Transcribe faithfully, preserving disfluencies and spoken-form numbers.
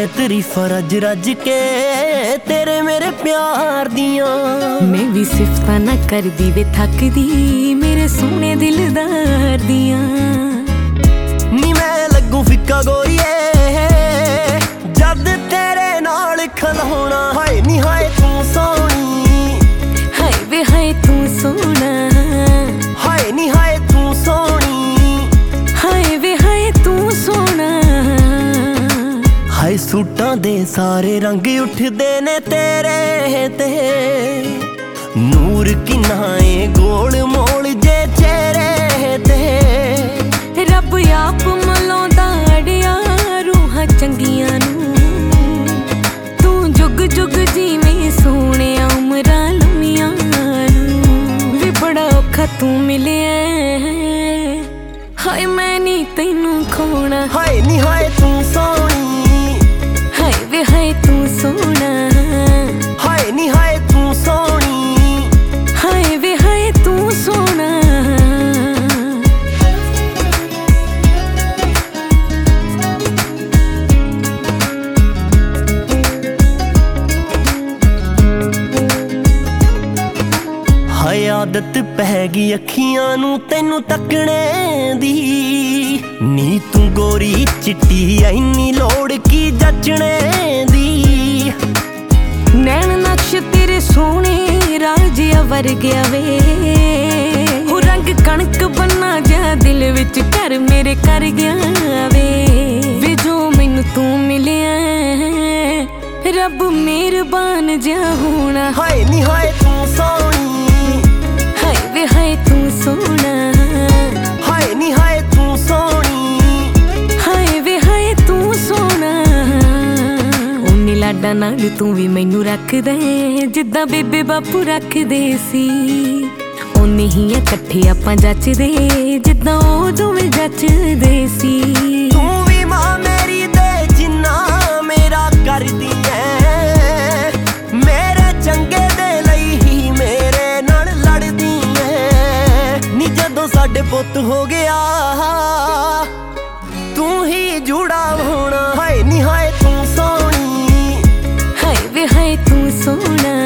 तरीफा रज रज के तेरे मेरे प्यार दियां। मैं भी सिफता ना कर दी वे थक दी मेरे सोने दिलदार दियां। नी मैं लगू फिक्का गोरीए जद तेरे नाल खलोना। हाय नी हाय तू सोहनी, हाय वे हाय तू सोना, हाय नी हाय तू सोहनी, हाय वे हाय तू सोना। हाय सूटां दे सारे रंग उठदे ने तेरे ते, नूर किन्ना ए गोल मोल जे चेहरे ते। रब आप मलाउंदा अड़िया रूहां चंगियां नूं, तू जुग जुग जीवें सोहणिया उमरां लम्मियां नूं। वे बड़ा औखा तू मिलिया हाय मैं नी तैनू खोना। हाय नी हाय तू सोहनी, हाय वे हाय तू सोना, हाय नी हाय तू सोहनी, हाय वे हाय तू सोना। हाय आदत पै गई अखियां नू तैनू तकने दी, नी तू गोरी चिट्टी ऐनी लोड़ की जचने दी। नैन नक्श तेरे सोने राजिया वर्गिया वे, हो रंग कणक बन्ना जा दिल विच कर मेरे कर गया वे। वे जो मैनू तू मिलिया रब मेहरबान जा होना। हाय नी हाय तू सोहनी, हाय वे हाय तू सोना, हाय नी हाय तू सोहनी, हाय वे हाय तू सोना। उन्नी लाडा नाल तू भी मैनू रखदा जिद्दां बेबे बापू रखदे सी। उन्नी ही इकट्ठे आपां जचदे जिद्दां ओ दोवें जचदे सी। तू भी मां मेरी दे जिन्ना मेरा करदी ऐ, मेरे चंगे दे लई ही मेरे नाल लड़दी ऐ। नी जदों साडे पुੱਤ हो गया तू ही जुड़ा होना। हाय नी हाय तू सोहनी, हाय वे हाय तू सोना,